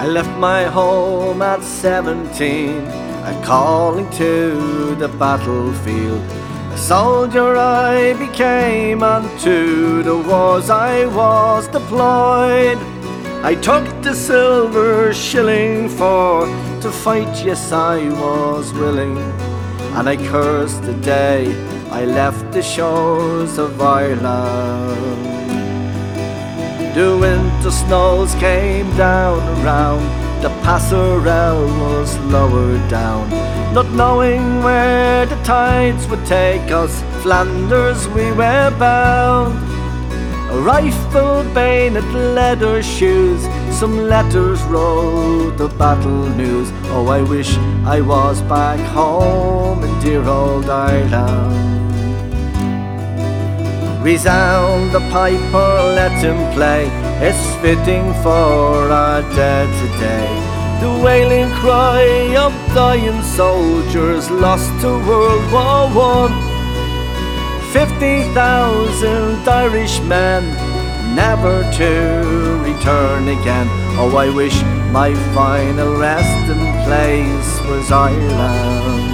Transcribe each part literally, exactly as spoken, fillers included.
I left my home at seventeen, a calling to the battlefield. A soldier I became, and to the wars I was deployed. I took the silver shilling for to fight, yes I was willing, and I cursed the day I left the shores of Ireland. The winter snows came down around, the passerelle was lowered down. Not knowing where the tides would take us, Flanders we were bound. A rifle, bayonet, leather shoes, some letters wrote the battle news. Oh, I wish I was back home in dear old Ireland. Resound the piper, let him play, it's fitting for our dead today. The wailing cry of dying soldiers lost to World War One. Fifty thousand Irish men, never to return again. Oh, I wish my final resting place was Ireland.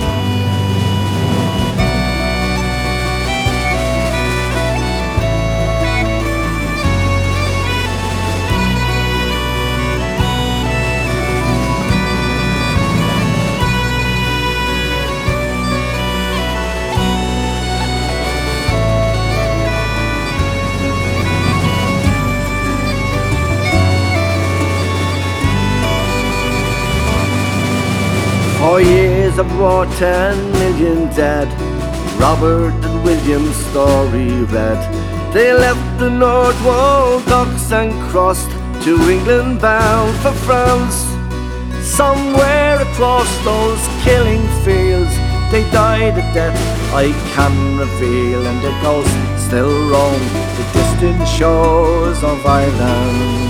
Four years of war, ten million dead. Robert and William's story read. They left the North Wall docks and crossed to England bound for France. Somewhere across those killing fields they died a death I can reveal, and their ghosts still roam the distant shores of Ireland.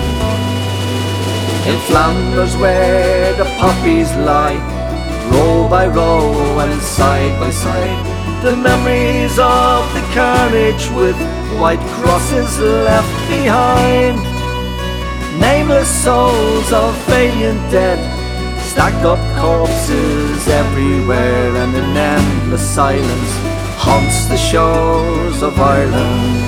In Flanders where the poppies lie, row by row and side by side, the memories of the carnage with white crosses left behind. Nameless souls of valiant dead, stacked up corpses everywhere, and an endless silence haunts the shores of Ireland.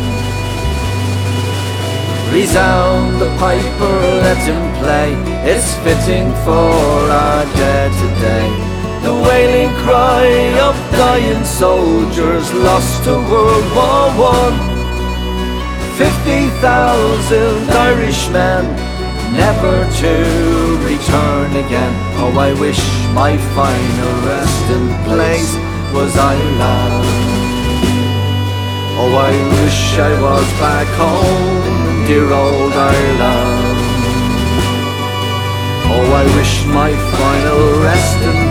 Resound the piper, let him play, it's fitting for our dead today. The wailing cry of dying soldiers lost to World War One. Fifty thousand Irishmen, never to return again. Oh, I wish my final resting place was Ireland. Oh, I wish I was back home, dear old Ireland. Oh, I wish my final resting